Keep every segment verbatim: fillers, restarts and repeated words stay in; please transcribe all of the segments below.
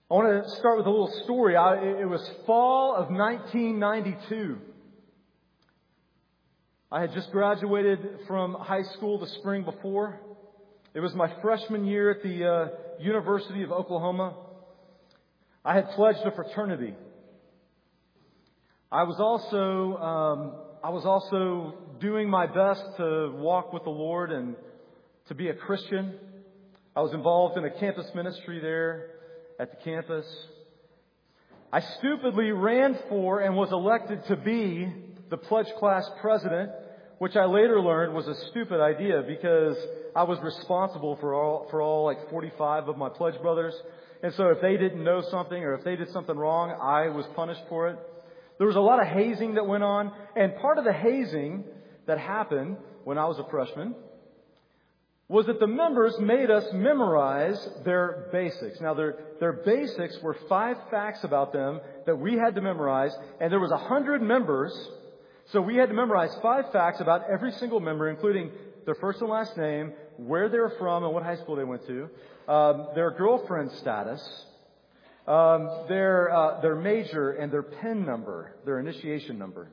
I want to start with a little story. I, it was fall of nineteen ninety-two. I had just graduated from high school the spring before. It was my freshman year at the uh, University of Oklahoma. I had pledged a fraternity. I was also um, I was also doing my best to walk with the Lord and to be a Christian. I was involved in a campus ministry there at the campus. I stupidly ran for and was elected to be the pledge class president, which I later learned was a stupid idea because I was responsible for all for all like forty-five of my pledge brothers. And so if they didn't know something or if they did something wrong, I was punished for it. There was a lot of hazing that went on, and part of the hazing that happened when I was a freshman was that the members made us memorize their basics. Now, their their basics were five facts about them that we had to memorize, and there was a hundred members, so we had to memorize five facts about every single member, including their first and last name, where they were from and what high school they went to, um, their girlfriend status, um, their uh, their major and their pin number, their initiation number.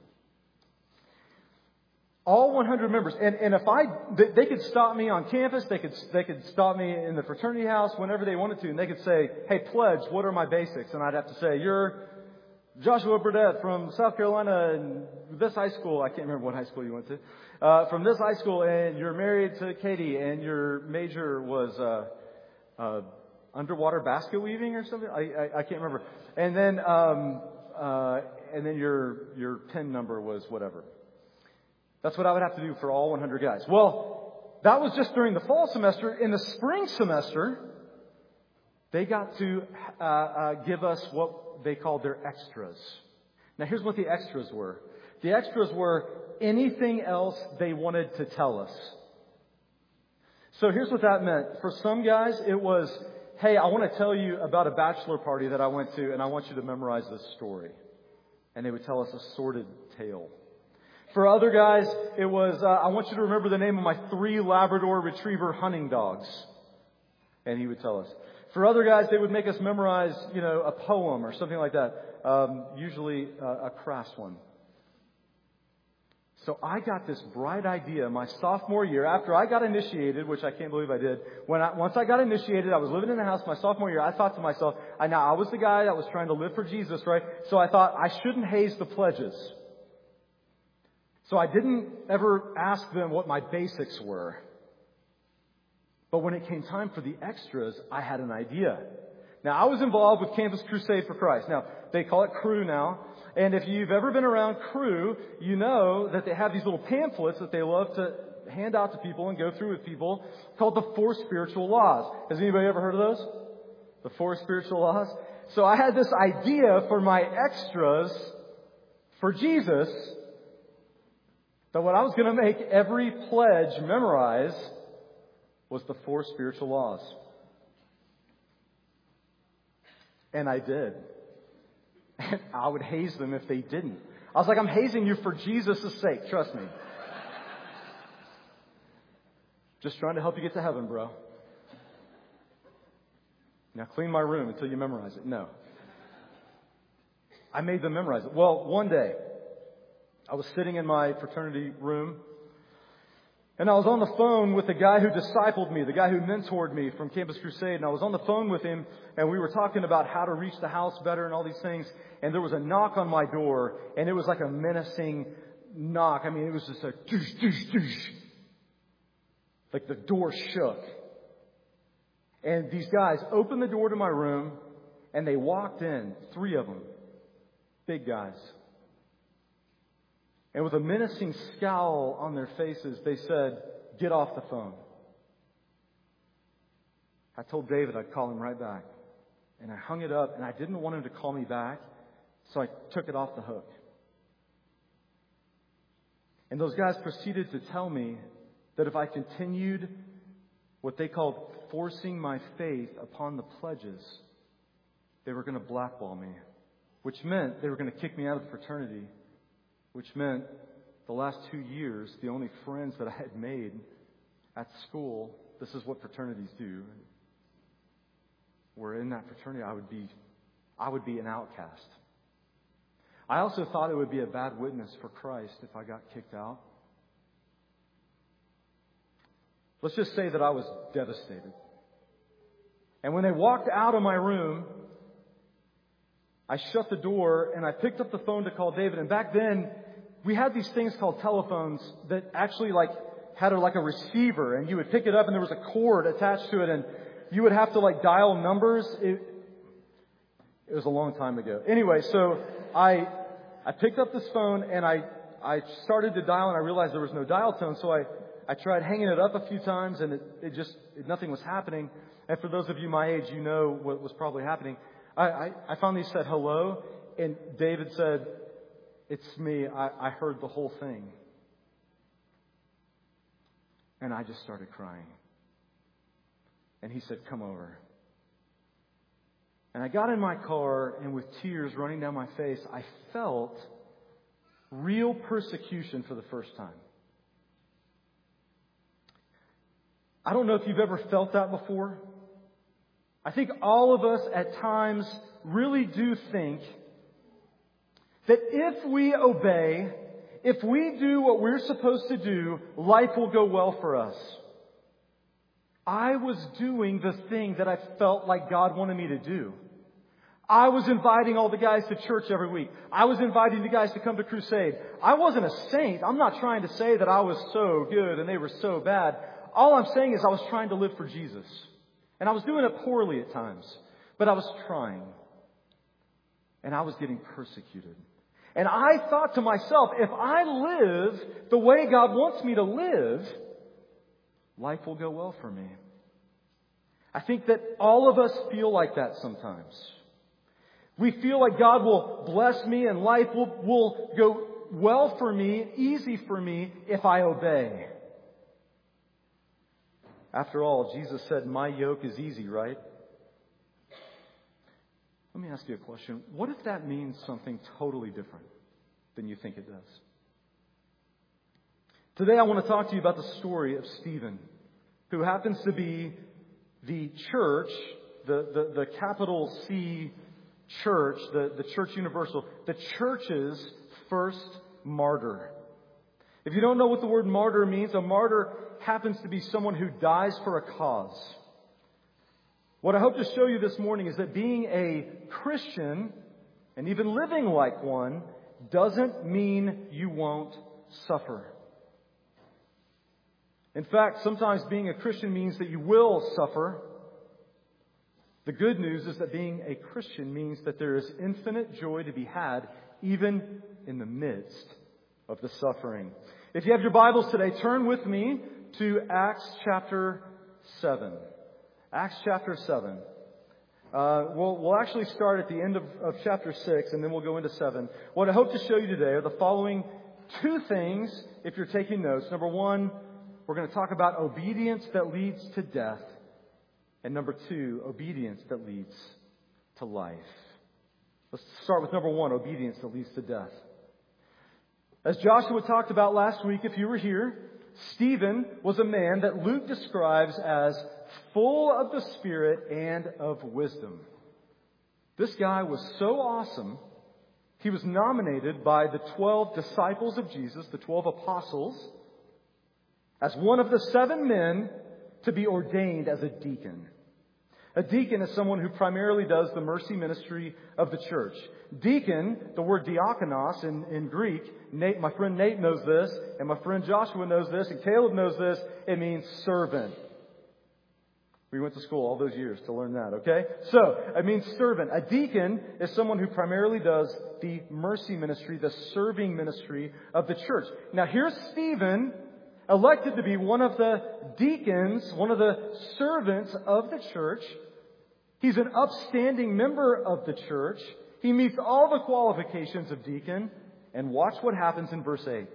All one hundred members. And, and if I, they could stop me on campus, they could, they could stop me in the fraternity house whenever they wanted to, and they could say, "Hey, pledge, what are my basics?" And I'd have to say, "You're Joshua Burdett from South Carolina and this high school." I can't remember what high school you went to. Uh, from this high school, and you're married to Katie, and your major was, uh, uh, underwater basket weaving or something. I, I, I can't remember. And then, um, uh, and then your, your pin number was whatever. That's what I would have to do for all one hundred guys. Well, that was just during the fall semester. In the spring semester, they got to uh, uh, give us what they called their extras. Now, here's what the extras were. The extras were anything else they wanted to tell us. So here's what that meant. For some guys, it was, "Hey, I want to tell you about a bachelor party that I went to, and I want you to memorize this story." And they would tell us a sordid tale. For other guys, it was, uh, "I want you to remember the name of my three Labrador Retriever hunting dogs." And he would tell us. For other guys, they would make us memorize, you know, a poem or something like that. Um, usually uh, a crass one. So I got this bright idea my sophomore year after I got initiated, which I can't believe I did. When I, once I got initiated, I was living in the house my sophomore year. I thought to myself, I now I was the guy that was trying to live for Jesus, right? So I thought I shouldn't haze the pledges. So I didn't ever ask them what my basics were. But when it came time for the extras, I had an idea. Now, I was involved with Campus Crusade for Christ. Now, they call it Cru now. And if you've ever been around Cru, you know that they have these little pamphlets that they love to hand out to people and go through with people called the Four Spiritual Laws. Has anybody ever heard of those? The Four Spiritual Laws? So I had this idea for my extras for Jesus, that what I was going to make every pledge memorize was the four spiritual laws. And I did. And I would haze them if they didn't. I was like, "I'm hazing you for Jesus' sake. Trust me. Just trying to help you get to heaven, bro. Now clean my room until you memorize it." No. I made them memorize it. Well, one day, I was sitting in my fraternity room, and I was on the phone with the guy who discipled me, the guy who mentored me from Campus Crusade. And I was on the phone with him, and we were talking about how to reach the house better and all these things. And there was a knock on my door, and it was like a menacing knock. I mean, it was just a doosh, doosh, doosh. Like the door shook. And these guys opened the door to my room, and they walked in, three of them, big guys. And with a menacing scowl on their faces, they said, "Get off the phone." I told David I'd call him right back. And I hung it up, and I didn't want him to call me back, so I took it off the hook. And those guys proceeded to tell me that if I continued what they called forcing my faith upon the pledges, they were going to blackball me, which meant they were going to kick me out of the fraternity. Which meant the last two years, the only friends that I had made at school, this is what fraternities do. were in that fraternity, I would be, I would be an outcast. I also thought it would be a bad witness for Christ if I got kicked out. Let's just say that I was devastated. And when they walked out of my room, I shut the door and I picked up the phone to call David. And back then, we had these things called telephones that actually like had a, like a receiver, and you would pick it up and there was a cord attached to it, and you would have to like dial numbers. It, it was a long time ago. Anyway, so I I picked up this phone and I I started to dial, and I realized there was no dial tone, so I I tried hanging it up a few times, and it, it just it, nothing was happening. And for those of you my age, you know what was probably happening. I, I, I finally said hello, and David said, "It's me. I, I heard the whole thing." And I just started crying. And he said, "Come over." And I got in my car, and with tears running down my face, I felt real persecution for the first time. I don't know if you've ever felt that before. I think all of us at times really do think that if we obey, if we do what we're supposed to do, life will go well for us. I was doing the thing that I felt like God wanted me to do. I was inviting all the guys to church every week. I was inviting the guys to come to crusade. I wasn't a saint. I'm not trying to say that I was so good and they were so bad. All I'm saying is I was trying to live for Jesus. And I was doing it poorly at times. But I was trying. And I was getting persecuted. And I thought to myself, if I live the way God wants me to live, life will go well for me. I think that all of us feel like that sometimes. We feel like God will bless me and life will, will go well for me, easy for me, if I obey. After all, Jesus said, "My yoke is easy," right? Let me ask you a question. What if that means something totally different than you think it does? Today I want to talk to you about the story of Stephen, who happens to be the church, the, the, the capital C church, the, the Church Universal, the church's first martyr. If you don't know what the word martyr means, a martyr happens to be someone who dies for a cause. What I hope to show you this morning is that being a Christian, and even living like one, doesn't mean you won't suffer. In fact, sometimes being a Christian means that you will suffer. The good news is that being a Christian means that there is infinite joy to be had, even in the midst of the suffering. If you have your Bibles today, turn with me to Acts chapter seven. Acts chapter seven. Uh, we'll, we'll actually start at the end of, of chapter six, and then we'll go into seven. What I hope to show you today are the following two things, if you're taking notes. Number one, we're going to talk about obedience that leads to death. And number two, obedience that leads to life. Let's start with number one, obedience that leads to death. As Joshua talked about last week, if you were here, Stephen was a man that Luke describes as full of the Spirit and of wisdom. This guy was so awesome, he was nominated by the twelve disciples of Jesus, the twelve apostles, as one of the seven men to be ordained as a deacon. A deacon is someone who primarily does the mercy ministry of the church. Deacon, the word diakonos in, in Greek, Nate, my friend Nate knows this, and my friend Joshua knows this, and Caleb knows this, it means servant. We went to school all those years to learn that, okay? So, it means servant. A deacon is someone who primarily does the mercy ministry, the serving ministry of the church. Now here's Stephen, elected to be one of the deacons, one of the servants of the church. He's an upstanding member of the church. He meets all the qualifications of deacon. And watch what happens in verse eight.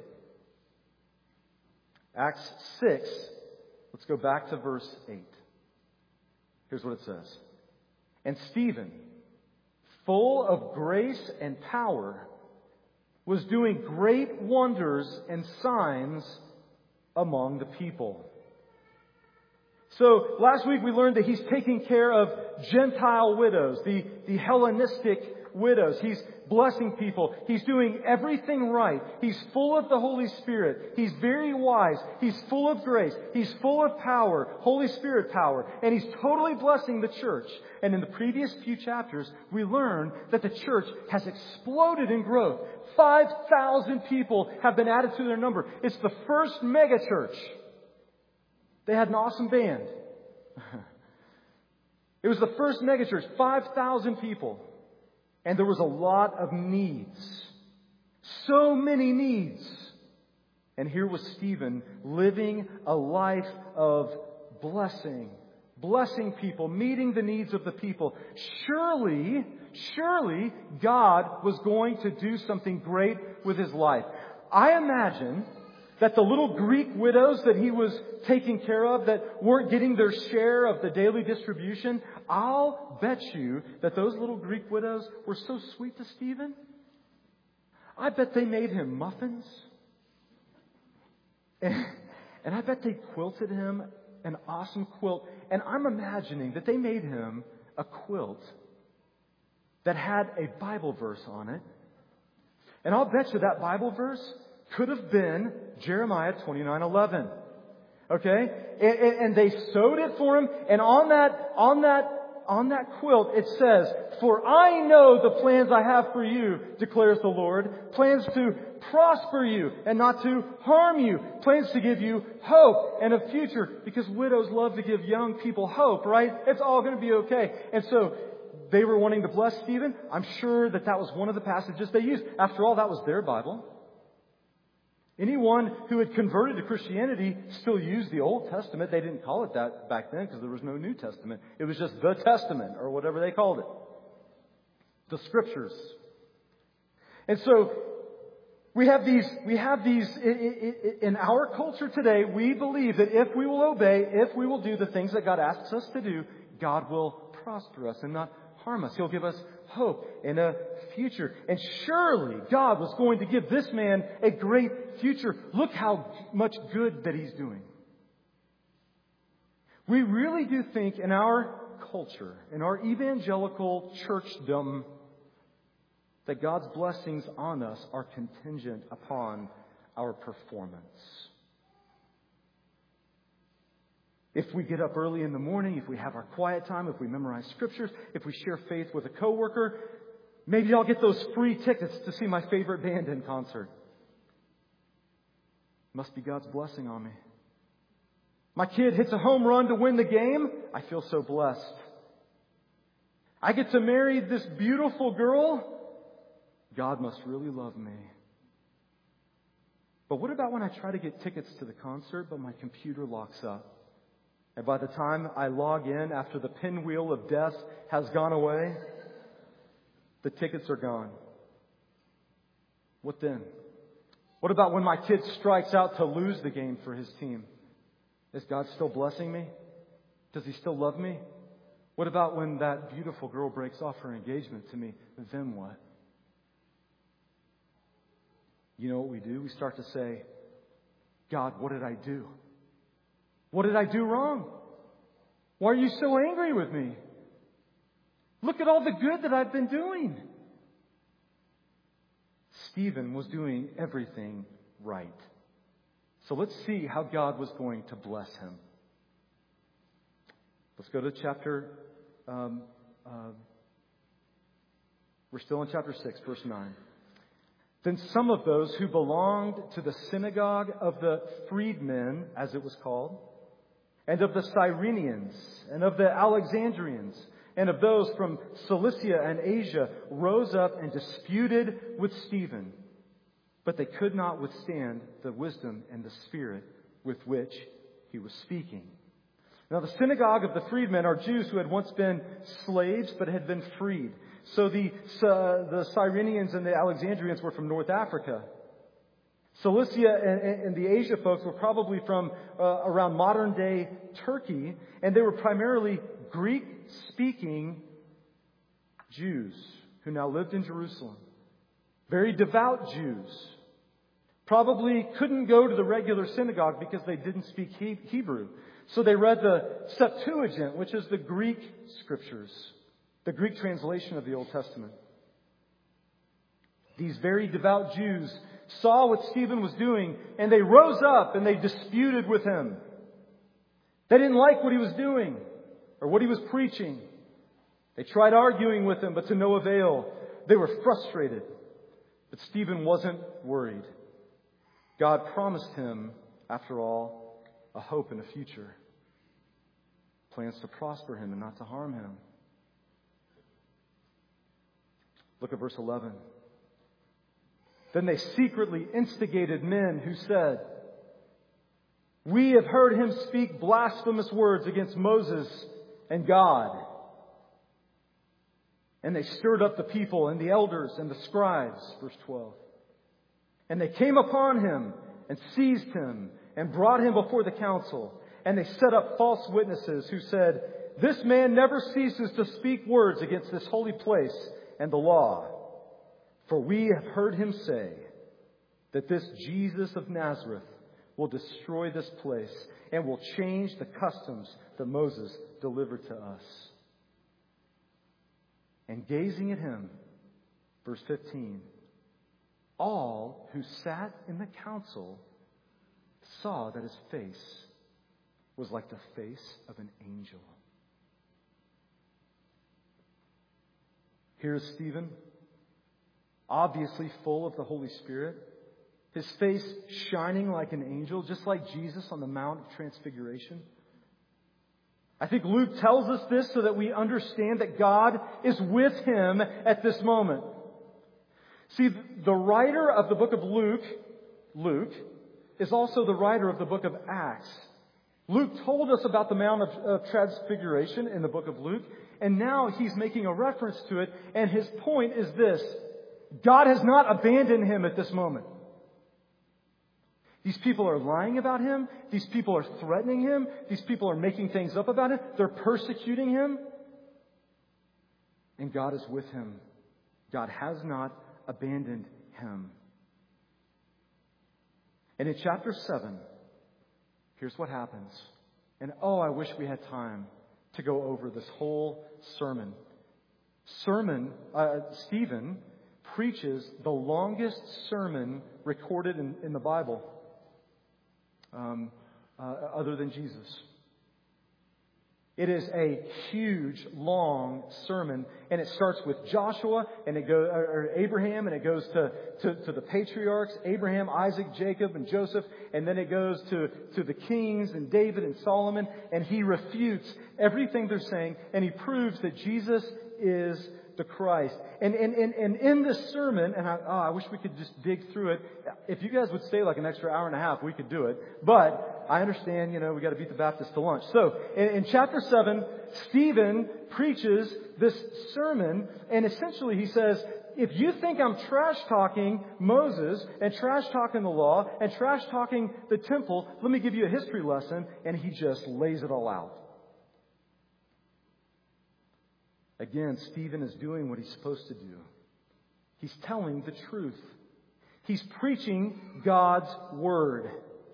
Acts six. Let's go back to verse eight. Here's what it says. And Stephen, full of grace and power, was doing great wonders and signs among the people. So last week we learned that He's taking care of Gentile widows, the, the Hellenistic widows. He's blessing people. He's doing everything right. He's full of the Holy Spirit. He's very wise. He's full of grace. He's full of power, Holy Spirit power. And He's totally blessing the church. And in the previous few chapters, we learn that the church has exploded in growth. five thousand people have been added to their number. It's the first mega church. They had an awesome band. It was the first mega church, five thousand people. And there was a lot of needs. So many needs. And here was Stephen living a life of blessing. Blessing people, meeting the needs of the people. Surely, surely God was going to do something great with his life. I imagine that the little Greek widows that he was taking care of that weren't getting their share of the daily distribution, I'll bet you that those little Greek widows were so sweet to Stephen. I bet they made him muffins. And, and I bet they quilted him an awesome quilt. And I'm imagining that they made him a quilt that had a Bible verse on it. And I'll bet you that Bible verse could have been Jeremiah twenty-nine eleven. Okay? And, and they sewed it for him. And on that, on that, on that quilt, it says, "For I know the plans I have for you, declares the Lord. Plans to prosper you and not to harm you. Plans to give you hope and a future." Because widows love to give young people hope, right? It's all going to be okay. And so they were wanting to bless Stephen. I'm sure that that was one of the passages they used. After all, that was their Bible. Anyone who had converted to Christianity still used the Old Testament. They didn't call it that back then because there was no New Testament. It was just the Testament or whatever they called it. The Scriptures. And so we have these, we have these, in our culture today, we believe that if we will obey, if we will do the things that God asks us to do, God will prosper us and not harm us. He'll give us hope and a future. And surely God was going to give this man a great future. Look how much good that he's doing. We really do think in our culture, in our evangelical churchdom, that God's blessings on us are contingent upon our performance. If we get up early in the morning, if we have our quiet time, if we memorize scriptures, if we share faith with a coworker, maybe I'll get those free tickets to see my favorite band in concert. Must be God's blessing on me. My kid hits a home run to win the game. I feel so blessed. I get to marry this beautiful girl. God must really love me. But what about when I try to get tickets to the concert, but my computer locks up? And by the time I log in, after the pinwheel of death has gone away, the tickets are gone. What then? What about when my kid strikes out to lose the game for his team? Is God still blessing me? Does He still love me? What about when that beautiful girl breaks off her engagement to me? Then what? You know what we do? We start to say, God, what did I do? What did I do wrong? Why are you so angry with me? Look at all the good that I've been doing. Stephen was doing everything right. So let's see how God was going to bless him. Let's go to chapter... Um, uh, we're still in chapter six, verse nine. Then some of those who belonged to the synagogue of the freedmen, as it was called, and of the Cyrenians, and of the Alexandrians, and of those from Cilicia and Asia, rose up and disputed with Stephen. But they could not withstand the wisdom and the spirit with which he was speaking. Now the synagogue of the freedmen are Jews who had once been slaves but had been freed. So the, uh, the Cyrenians and the Alexandrians were from North Africa. Cilicia and, and the Asia folks were probably from uh, around modern-day Turkey, and they were primarily Greek-speaking Jews who now lived in Jerusalem. Very devout Jews. probably couldn't go to the regular synagogue because they didn't speak he- Hebrew. So they read the Septuagint, which is the Greek scriptures, the Greek translation of the Old Testament. These very devout Jews saw what Stephen was doing, and they rose up and they disputed with him. They didn't like what he was doing or what he was preaching. They tried arguing with him, but to no avail. They were frustrated. But Stephen wasn't worried. God promised him, after all, a hope and a future. Plans to prosper him and not to harm him. Look at verse eleven. Then they secretly instigated men who said, "We have heard him speak blasphemous words against Moses and God." And they stirred up the people and the elders and the scribes, verse twelve. And they came upon him and seized him and brought him before the council. And they set up false witnesses who said, "This man never ceases to speak words against this holy place and the law. For we have heard him say that this Jesus of Nazareth will destroy this place and will change the customs that Moses delivered to us." And gazing at him, verse fifteen, all who sat in the council saw that his face was like the face of an angel. Here's Stephen, obviously full of the Holy Spirit, his face shining like an angel, just like Jesus on the Mount of Transfiguration. I think Luke tells us this so that we understand that God is with him at this moment. See, the writer of the book of Luke, Luke, is also the writer of the book of Acts. Luke told us about the Mount of, of Transfiguration in the book of Luke, and now he's making a reference to it, and his point is this: God has not abandoned him at this moment. These people are lying about him. These people are threatening him. These people are making things up about him. They're persecuting him. And God is with him. God has not abandoned him. And in chapter seven, here's what happens. And oh, I wish we had time to go over this whole sermon. Sermon, uh, Stephen preaches the longest sermon recorded in, in the Bible, um, uh, other than Jesus. It is a huge, long sermon, and it starts with Joshua, and it goes, or Abraham, and it goes to, to, to the patriarchs, Abraham, Isaac, Jacob, and Joseph, and then it goes to, to the kings, and David, and Solomon, and he refutes everything they're saying, and he proves that Jesus is the Christ. And, and, and, and in this sermon, and I, oh, I wish we could just dig through it. If you guys would stay like an extra hour and a half, we could do it. But I understand, you know, we got to beat the Baptists to lunch. So in, in chapter seven, Stephen preaches this sermon, and essentially he says, if you think I'm trash talking Moses and trash talking the law and trash talking the temple, let me give you a history lesson. And he just lays it all out. Again, Stephen is doing what he's supposed to do. He's telling the truth. He's preaching God's Word.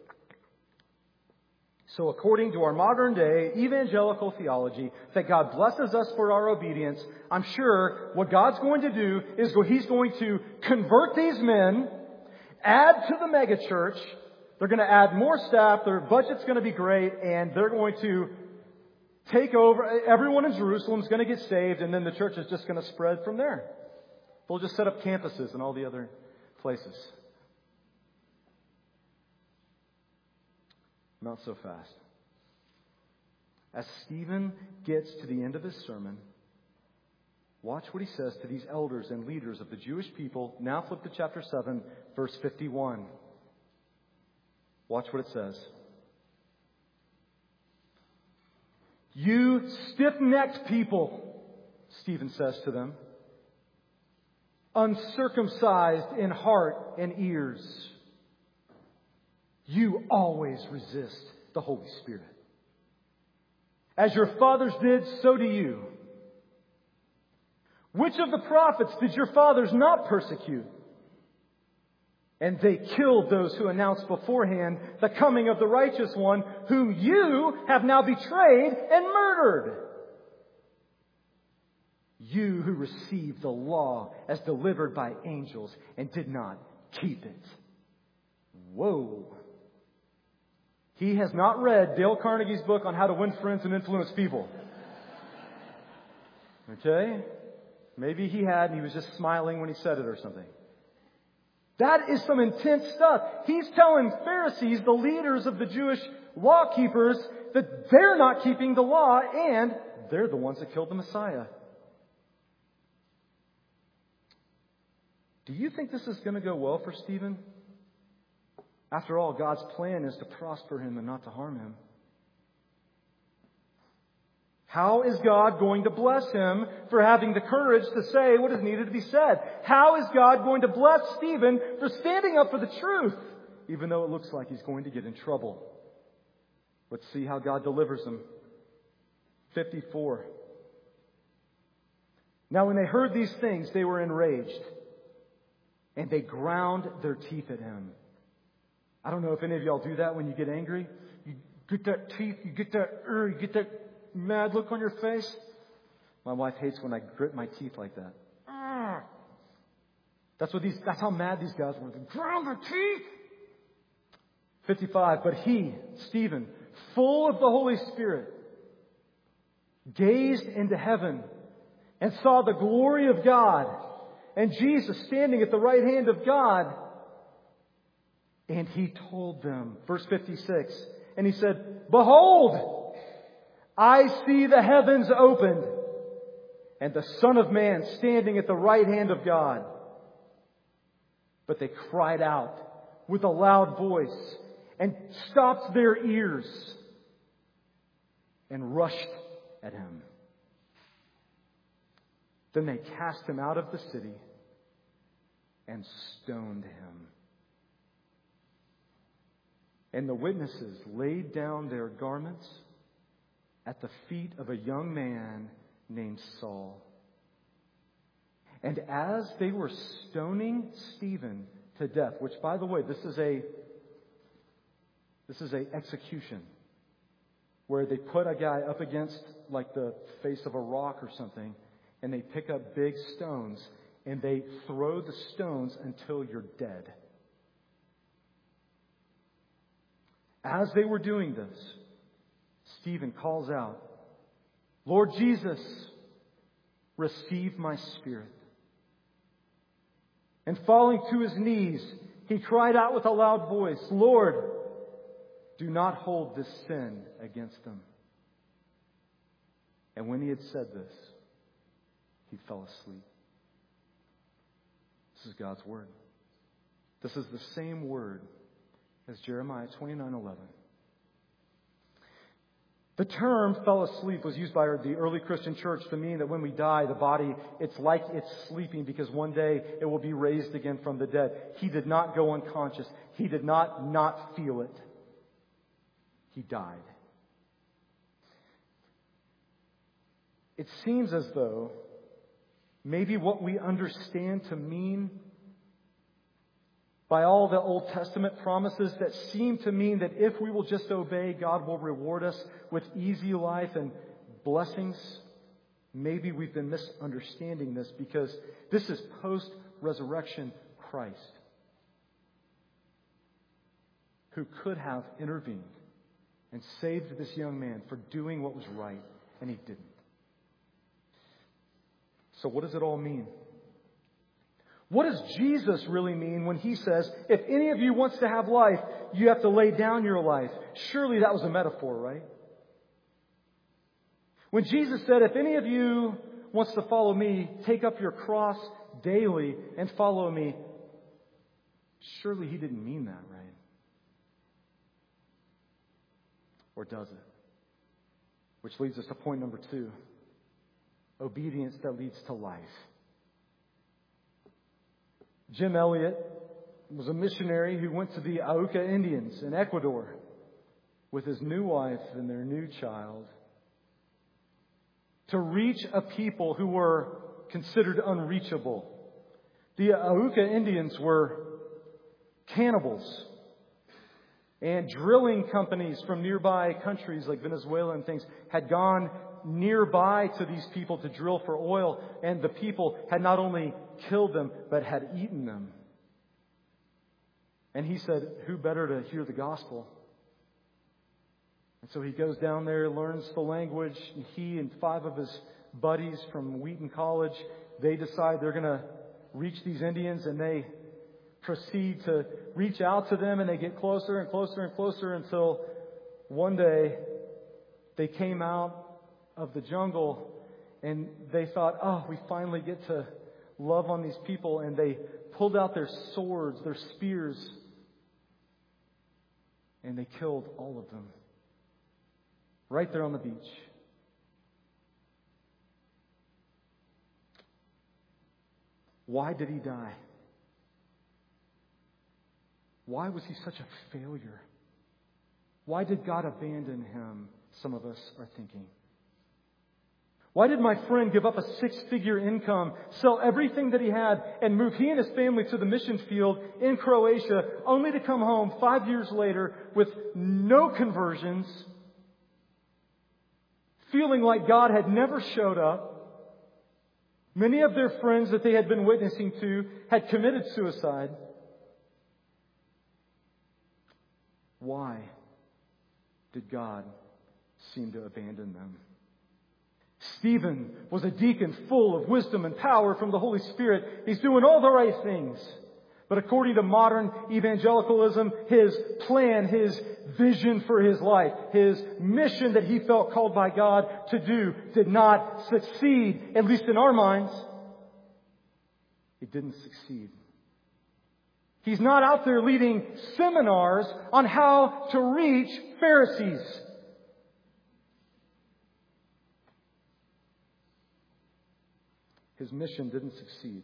So according to our modern day evangelical theology, that God blesses us for our obedience, I'm sure what God's going to do is He's going to convert these men, add to the megachurch. They're going to add more staff. Their budget's going to be great, and they're going to take over. Everyone in Jerusalem is going to get saved, and then the church is just going to spread from there. They'll just set up campuses in all the other places. Not so fast. As Stephen gets to the end of his sermon, watch what he says to these elders and leaders of the Jewish people. Now flip to chapter seven, verse fifty-one. Watch what it says. "You stiff-necked people," Stephen says to them, "uncircumcised in heart and ears. You always resist the Holy Spirit. As your fathers did, so do you. Which of the prophets did your fathers not persecute? And they killed those who announced beforehand the coming of the righteous one, whom you have now betrayed and murdered. You who received the law as delivered by angels and did not keep it. Whoa. He has not read Dale Carnegie's book on how to win friends and influence people. Okay? Maybe he had and he was just smiling when he said it or something. That is some intense stuff. He's telling Pharisees, the leaders of the Jewish law keepers, that they're not keeping the law and they're the ones that killed the Messiah. Do you think this is going to go well for Stephen? After all, God's plan is to prosper him and not to harm him. How is God going to bless him for having the courage to say what is needed to be said? How is God going to bless Stephen for standing up for the truth, even though it looks like he's going to get in trouble? Let's see how God delivers him. fifty-four. Now when they heard these things, they were enraged, and they ground their teeth at him. I don't know if any of y'all do that when you get angry. You get that teeth, you get that, er, you get that mad look on your face. My wife hates when I grit my teeth like that. Ah. That's what these. That's how mad these guys were. They ground their teeth. fifty-five. But he, Stephen, full of the Holy Spirit, gazed into heaven and saw the glory of God and Jesus standing at the right hand of God. And he told them, verse fifty-six, and he said, "Behold, I see the heavens opened, and the Son of Man standing at the right hand of God." But they cried out with a loud voice and stopped their ears and rushed at him. Then they cast him out of the city and stoned him. And the witnesses laid down their garments at the feet of a young man named Saul. And as they were stoning Stephen to death, which, by the way, this is a this is a execution where they put a guy up against like the face of a rock or something, and they pick up big stones and they throw the stones until you're dead. As they were doing this, Stephen calls out, "Lord Jesus, receive my spirit." And falling to his knees, he cried out with a loud voice, "Lord, do not hold this sin against them." And when he had said this, he fell asleep. This is God's word. This is the same word as Jeremiah twenty-nine eleven. The term "fell asleep" was used by the early Christian church to mean that when we die, the body, it's like it's sleeping because one day it will be raised again from the dead. He did not go unconscious. He did not not feel it. He died. It seems as though maybe what we understand to mean by all the Old Testament promises that seem to mean that if we will just obey, God will reward us with easy life and blessings. Maybe we've been misunderstanding this because this is post-resurrection Christ who could have intervened and saved this young man for doing what was right, and he didn't. So what does it all mean? What does Jesus really mean when he says, if any of you wants to have life, you have to lay down your life? Surely that was a metaphor, right? When Jesus said, if any of you wants to follow me, take up your cross daily and follow me, surely he didn't mean that, right? Or does it? Which leads us to point number two. Obedience that leads to life. Jim Elliot was a missionary who went to the Auca Indians in Ecuador with his new wife and their new child to reach a people who were considered unreachable. The Auca Indians were cannibals. And drilling companies from nearby countries like Venezuela and things had gone nearby to these people to drill for oil. And the people had not only killed them, but had eaten them. And he said, who better to hear the gospel? And so he goes down there, learns the language. And he and five of his buddies from Wheaton College, they decide they're going to reach these Indians, and they proceed to reach out to them, and they get closer and closer and closer until one day they came out of the jungle and they thought, oh, we finally get to love on these people. And they pulled out their swords, their spears, and they killed all of them right there on the beach. Why did he die? Why was he such a failure? Why did God abandon him? Some of us are thinking. Why did my friend give up a six-figure income, sell everything that he had, and move he and his family to the mission field in Croatia, only to come home five years later with no conversions, feeling like God had never showed up? Many of their friends that they had been witnessing to had committed suicide. Why did God seem to abandon them? Stephen was a deacon full of wisdom and power from the Holy Spirit. He's doing all the right things. But according to modern evangelicalism, his plan, his vision for his life, his mission that he felt called by God to do did not succeed, at least in our minds. It didn't succeed. He's not out there leading seminars on how to reach Pharisees. His mission didn't succeed.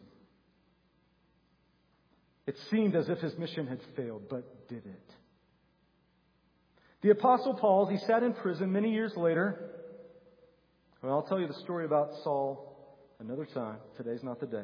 It seemed as if his mission had failed, but did it? The Apostle Paul, he sat in prison many years later. Well, I'll tell you the story about Saul another time. Today's not the day.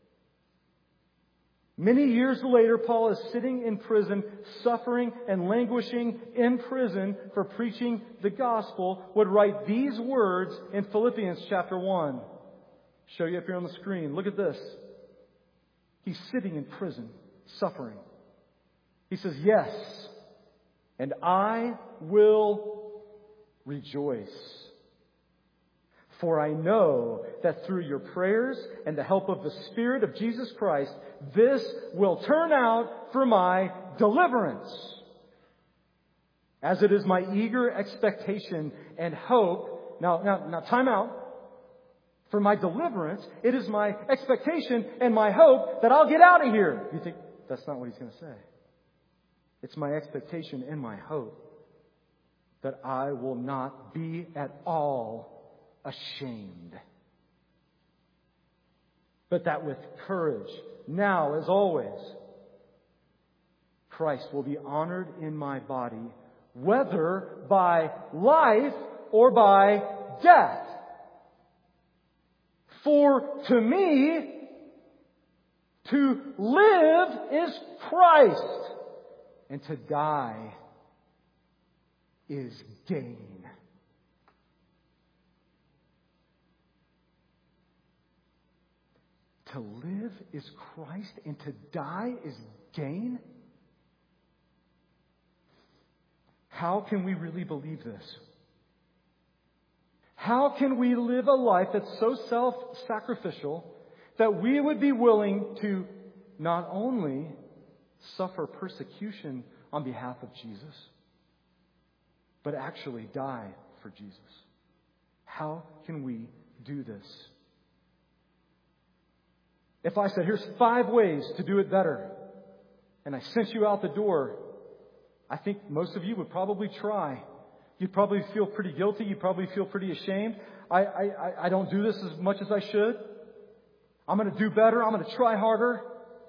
Many years later, Paul is sitting in prison, suffering and languishing in prison for preaching the gospel, would write these words in Philippians chapter one. Show you up here on the screen. Look at this. He's sitting in prison, suffering. He says, yes, and I will rejoice. For I know that through your prayers and the help of the Spirit of Jesus Christ, this will turn out for my deliverance. As it is my eager expectation and hope. Now, now, now time out. For my deliverance, it is my expectation and my hope that I'll get out of here. You think that's not what he's going to say. It's my expectation and my hope that I will not be at all ashamed. But that with courage, now as always, Christ will be honored in my body, whether by life or by death. For to me, to live is Christ, and to die is gain. To live is Christ, and to die is gain? How can we really believe this? How can we live a life that's so self-sacrificial that we would be willing to not only suffer persecution on behalf of Jesus, but actually die for Jesus? How can we do this? If I said, here's five ways to do it better, and I sent you out the door, I think most of you would probably try. You'd probably feel pretty guilty. You'd probably feel pretty ashamed. I, I, I don't do this as much as I should. I'm going to do better. I'm going to try harder.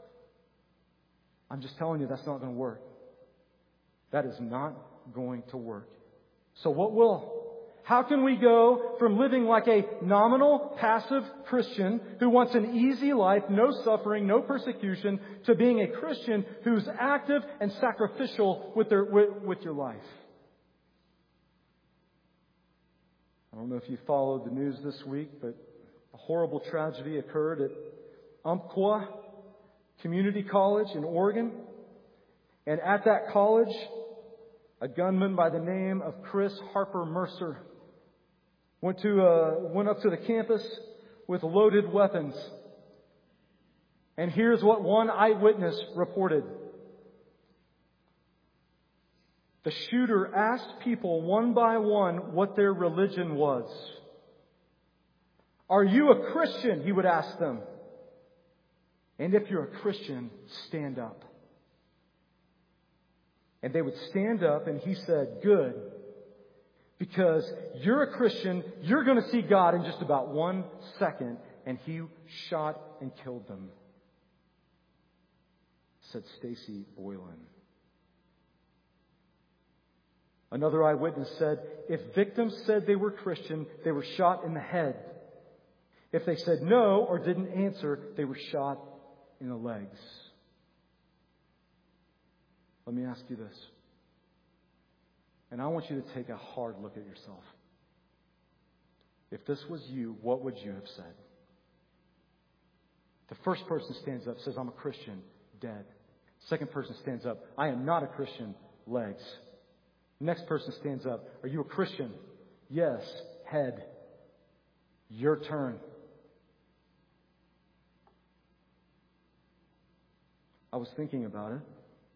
I'm just telling you that's not going to work. That is not going to work. So what will? How can we go from living like a nominal, passive Christian who wants an easy life, no suffering, no persecution, to being a Christian who's active and sacrificial with, their, with, with your life? I don't know if you followed the news this week, but a horrible tragedy occurred at Umpqua Community College in Oregon. And at that college, a gunman by the name of Chris Harper Mercer went to uh, went up to the campus with loaded weapons. And here's what one eyewitness reported. The shooter asked people one by one what their religion was. Are you a Christian? He would ask them. And if you're a Christian, stand up. And they would stand up, and he said, good. Because you're a Christian, you're going to see God in just about one second. And he shot and killed them, said Stacy Boylan. Another eyewitness said, if victims said they were Christian, they were shot in the head. If they said no or didn't answer, they were shot in the legs. Let me ask you this. And I want you to take a hard look at yourself. If this was you, what would you have said? The first person stands up, says, I'm a Christian, dead. Second person stands up, I am not a Christian, legs. Next person stands up, are you a Christian? Yes, head. Your turn. I was thinking about it.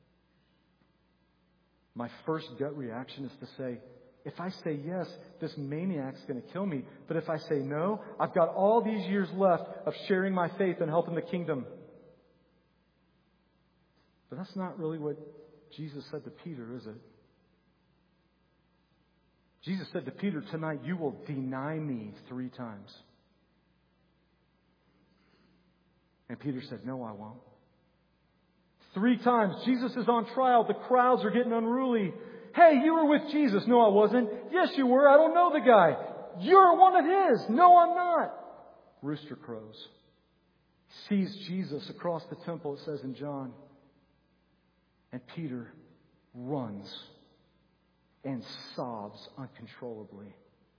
My first gut reaction is to say, if I say yes, this maniac's going to kill me. But if I say no, I've got all these years left of sharing my faith and helping the kingdom. But that's not really what Jesus said to Peter, is it? Jesus said to Peter, tonight you will deny me three times. And Peter said, no, I won't. Three times. Jesus is on trial. The crowds are getting unruly. Hey, you were with Jesus. No, I wasn't. Yes, you were. I don't know the guy. You're one of his. No, I'm not. Rooster crows. He sees Jesus across the temple, it says in John. And Peter runs and sobs uncontrollably.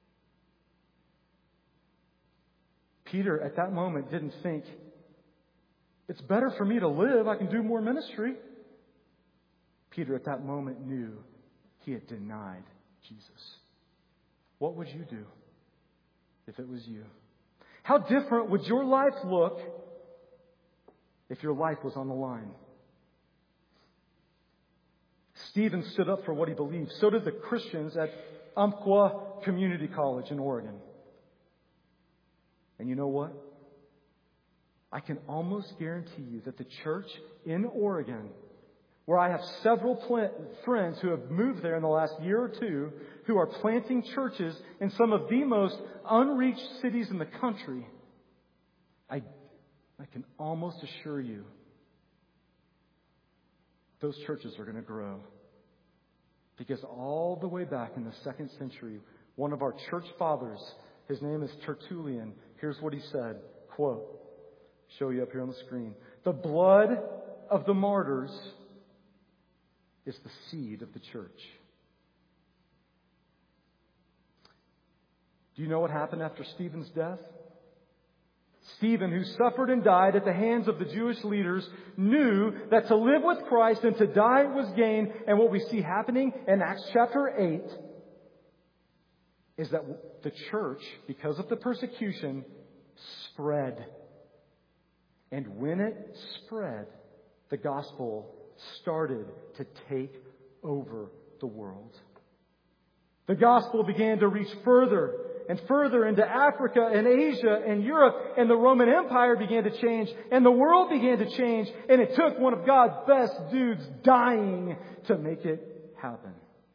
Peter, at that moment, didn't think, it's better for me to live. I can do more ministry. Peter, at that moment, knew he had denied Jesus. What would you do if it was you? How different would your life look if your life was on the line? Stephen stood up for what he believed. So did the Christians at Umpqua Community College in Oregon. And you know what? I can almost guarantee you that the church in Oregon, where I have several pl- friends who have moved there in the last year or two, who are planting churches in some of the most unreached cities in the country, I, I can almost assure you those churches are going to grow. Because all the way back in the second century, one of our church fathers, his name is Tertullian, here's what he said, quote, show you up here on the screen. The blood of the martyrs is the seed of the church. Do you know what happened after Stephen's death? Stephen, who suffered and died at the hands of the Jewish leaders, knew that to live with Christ and to die was gain. And what we see happening in Acts chapter eight is that the church, because of the persecution, spread. And when it spread, the gospel started to take over the world. The gospel began to reach further and further into Africa and Asia and Europe, and the Roman Empire began to change, and the world began to change, and it took one of God's best dudes dying to make it happen.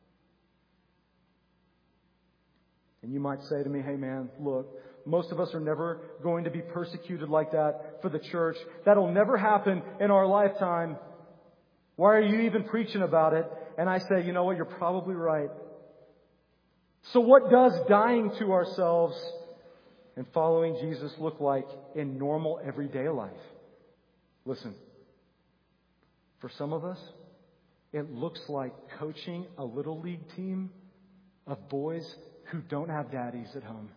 And you might say to me, hey man, look, most of us are never going to be persecuted like that for the church. That'll never happen in our lifetime. Why are you even preaching about it? And I say, you know what, you're probably right. So what does dying to ourselves and following Jesus look like in normal everyday life? Listen, for some of us, it looks like coaching a little league team of boys who don't have daddies at home.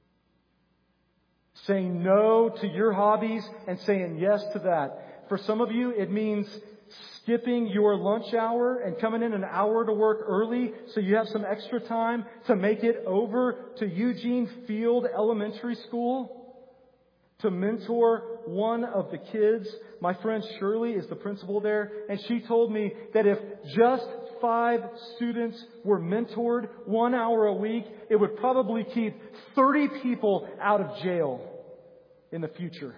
Saying no to your hobbies and saying yes to that. For some of you, it means skipping your lunch hour and coming in an hour to work early so you have some extra time to make it over to Eugene Field Elementary School to mentor one of the kids. My friend Shirley is the principal there, and she told me that if just five students were mentored one hour a week, it would probably keep thirty people out of jail in the future.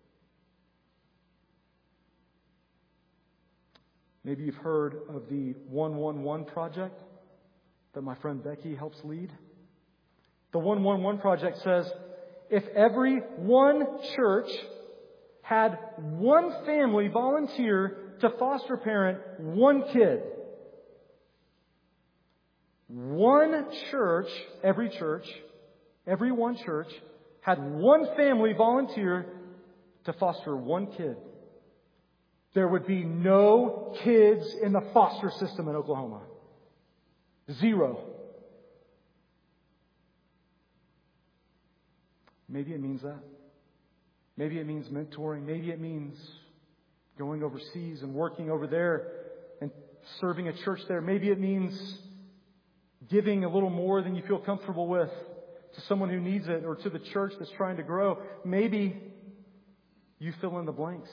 Maybe you've heard of the one one one Project that my friend Becky helps lead. The one one one Project says, if every one church had one family volunteer to foster parent one kid, one church, every church, every one church had one family volunteer to foster one kid, there would be no kids in the foster system in Oklahoma. Zero. Maybe it means that. Maybe it means mentoring. Maybe it means going overseas and working over there and serving a church there. Maybe it means giving a little more than you feel comfortable with to someone who needs it or to the church that's trying to grow. Maybe you fill in the blanks.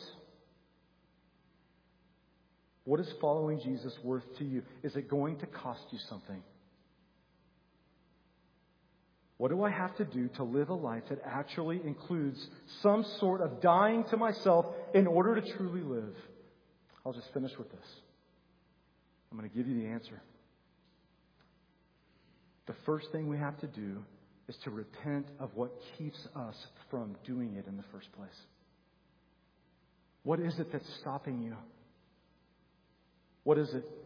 What is following Jesus worth to you? Is it going to cost you something? What do I have to do to live a life that actually includes some sort of dying to myself in order to truly live? I'll just finish with this. I'm going to give you the answer. The first thing we have to do is to repent of what keeps us from doing it in the first place. What is it that's stopping you? What is it?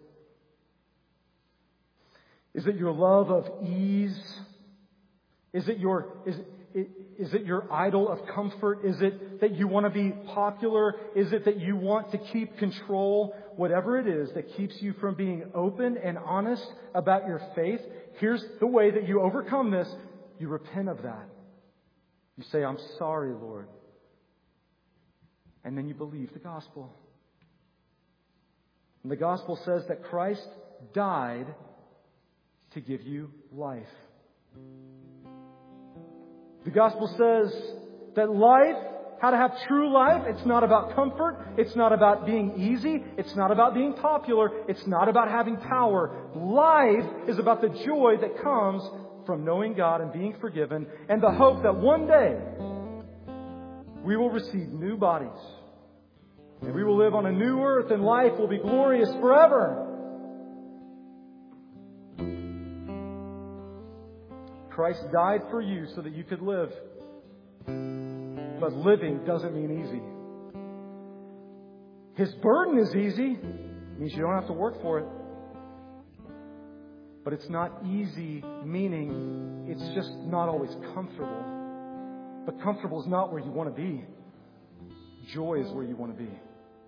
Is it your love of ease? Is it your is it, is it your idol of comfort? Is it that you want to be popular? Is it that you want to keep control? Whatever it is that keeps you from being open and honest about your faith, here's the way that you overcome this. You repent of that. You say, I'm sorry, Lord. And then you believe the gospel. And the gospel says that Christ died to give you life. The gospel says that life, how to have true life, it's not about comfort. It's not about being easy. It's not about being popular. It's not about having power. Life is about the joy that comes from knowing God and being forgiven, and the hope that one day we will receive new bodies. And we will live on a new earth and life will be glorious forever. Christ died for you so that you could live. But living doesn't mean easy. His burden is easy. It means you don't have to work for it. But it's not easy, meaning it's just not always comfortable. But comfortable is not where you want to be. Joy is where you want to be.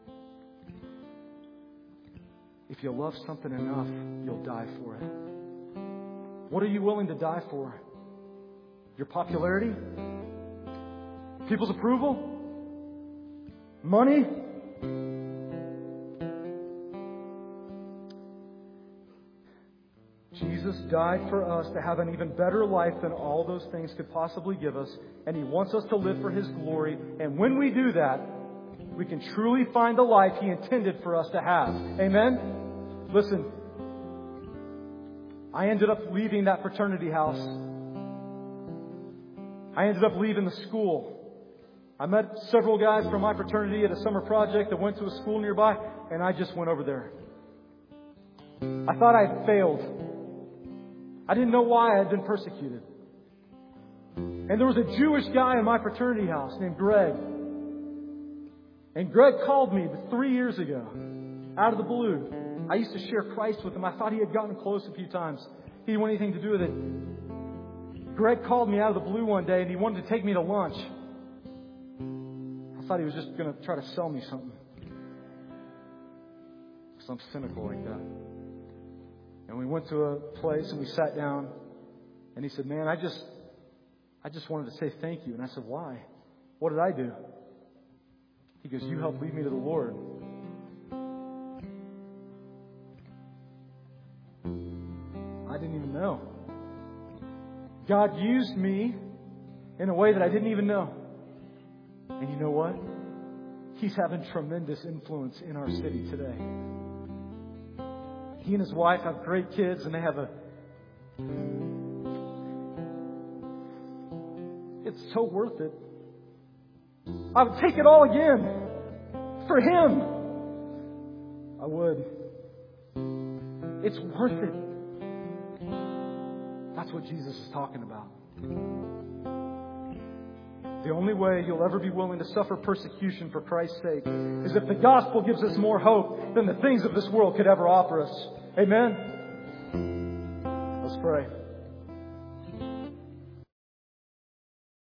If you love something enough, you'll die for it. What are you willing to die for? Your popularity? People's approval? Money? Jesus died for us to have an even better life than all those things could possibly give us. And He wants us to live for His glory. And when we do that, we can truly find the life He intended for us to have. Amen? Listen, I ended up leaving that fraternity house. I ended up leaving the school. I met several guys from my fraternity at a summer project that went to a school nearby, and I just went over there. I thought I had failed. I didn't know why I had been persecuted. And there was a Jewish guy in my fraternity house named Greg. And Greg called me three years ago, out of the blue. I used to share Christ with him. I thought he had gotten close a few times. he didn't want anything to do with it. Greg called me out of the blue one day and he wanted to take me to lunch. I thought he was just going to try to sell me something. Because I'm cynical like that. And we went to a place and we sat down and he said, man, I just, I just wanted to say thank you. And I said, why? What did I do? He goes, you helped lead me to the Lord. I didn't even know. God used me in a way that I didn't even know. And you know what? He's having tremendous influence in our city today. He and his wife have great kids, and they have a... It's so worth it. I would take it all again. For him. I would. It's worth it. That's what Jesus is talking about. The only way you'll ever be willing to suffer persecution for Christ's sake is if the gospel gives us more hope than the things of this world could ever offer us. Amen? Let's pray.